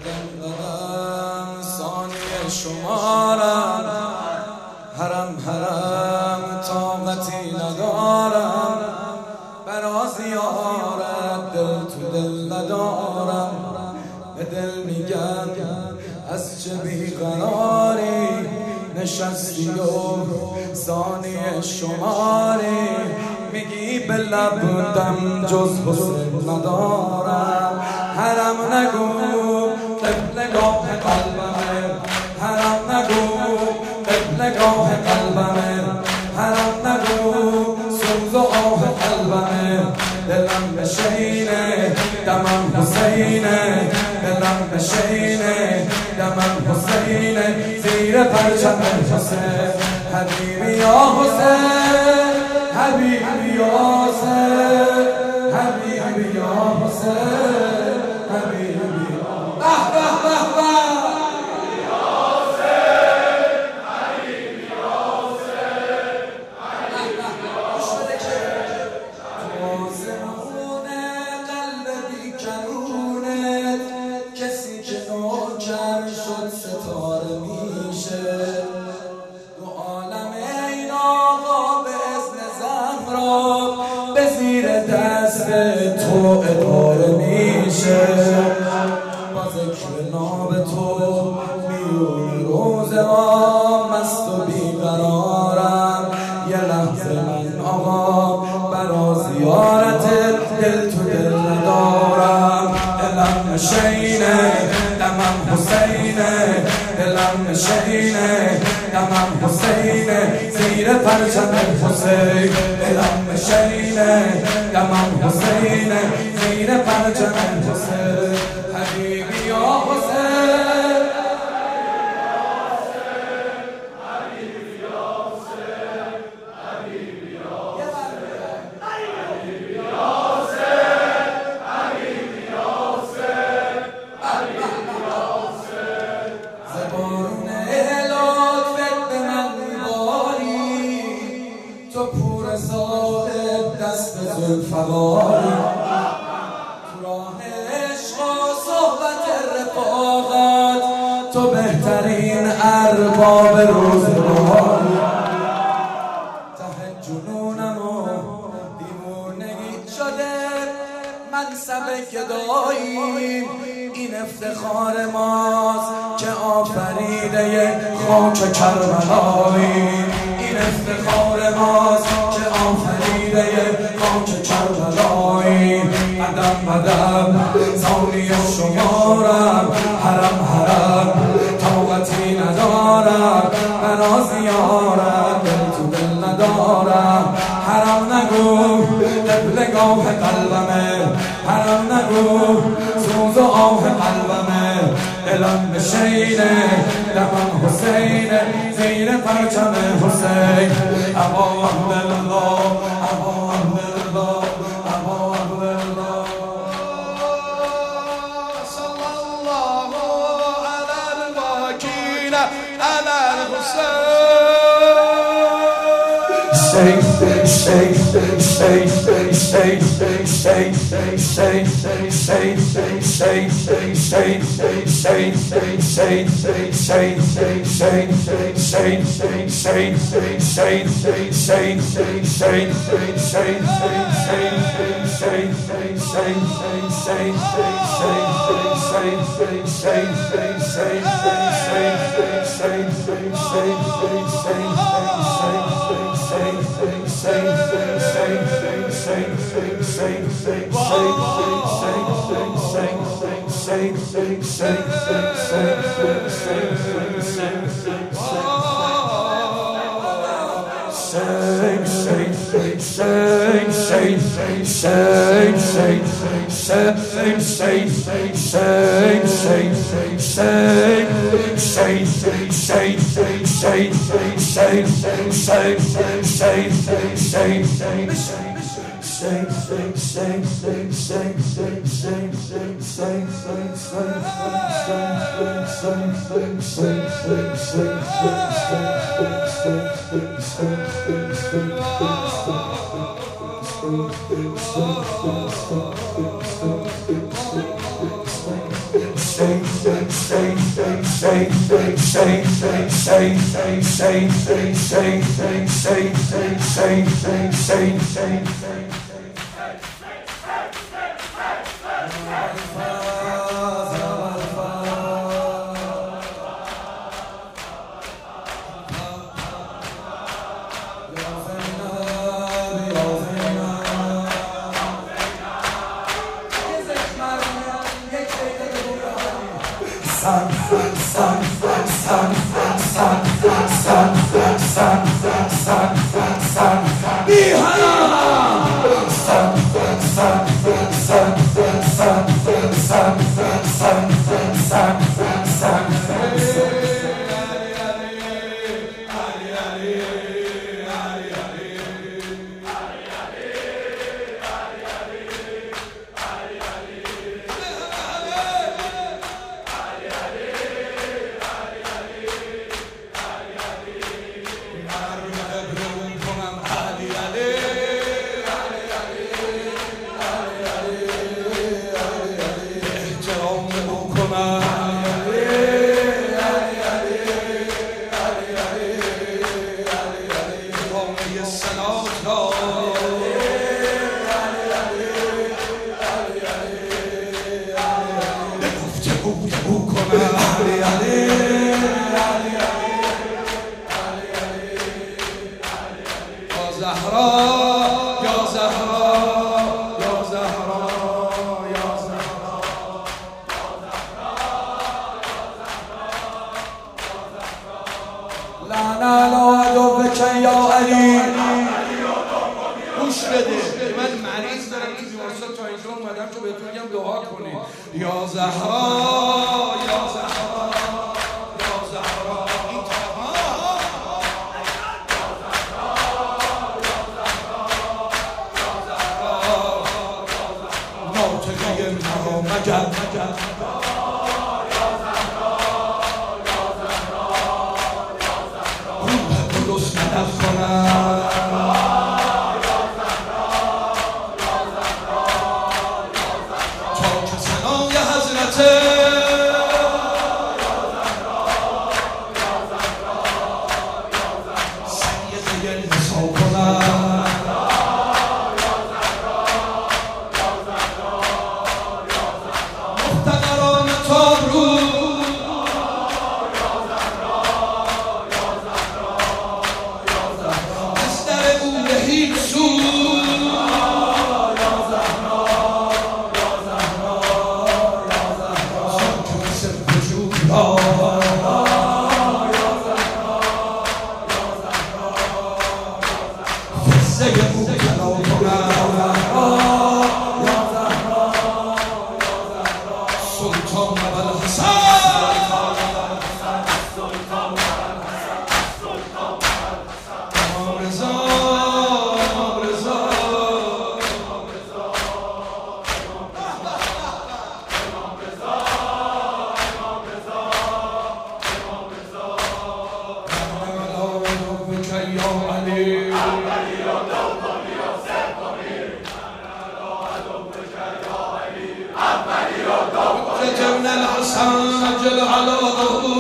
قدم ثانیه شمارم، حرم طاقتی ندارم، برا زیارت دل تو دل ندارم. به دل میگم از چه بیقراری نشستی و ثانیه شماری، میگی به لب دم جز حسن ندارم. حرم نگو قبلگاه قلبمه، حرم نگو قبلگاه قلبمه، حرم نگو سوز و آه قلبمه. دلم بشینه دمم حسینه، دلم بشینه دمم حسینه، زیر پرچم حسین. حبیبی یا حسین، حبیبی یا حسین، حبیبی یا حسین، حبیبی یا ستاره میشه دو عالم این آقا به اذن زهرا به زیر دست تو اداره میشه. با ذکر نام تو میون روز ما مست و بیقرارم. یه لحظه من آقا برا زیارت دل تو دل ندارم. دلم نشینه دمم حسینه، دلم نشینه دمم حسینه، زیر پرچم حسین. دلم نشینه دمم حسینه، زیر پرچم حسین. حبیبی یا حسین، حبیبی یا حسین، حبیبی یا حسین، حبیبی یا حسین، حبیبی یا حسین، حبیبی یا حسین. زبان لطفت به من میباری، تو پور صاحب دست ذوالفقاری. تو راه عشق و صحبت رفاقت تو بهترین ارباب روزگاری. ته جنونم و دیوونگی شده منصب گدایی، این افتخار ماست که آفریده خاک کربلایی. این افتخار ماست که آفریده خاک کربلایی. قدم قدم ثانیه شمارم، حرم طاقتی ندارم، برا زیارت دل تو دل ندارم. حرم نگو قبلگاه قلبمه، حرم نگو سوز و آه قلبمه. دلم نشینه دمم حسینه، زیر پرچم حسین. ابا عبدالله، ابا عبدالله، ابا عبدالله. صلی الله علی الواکین علی الحسین. الحسن جل على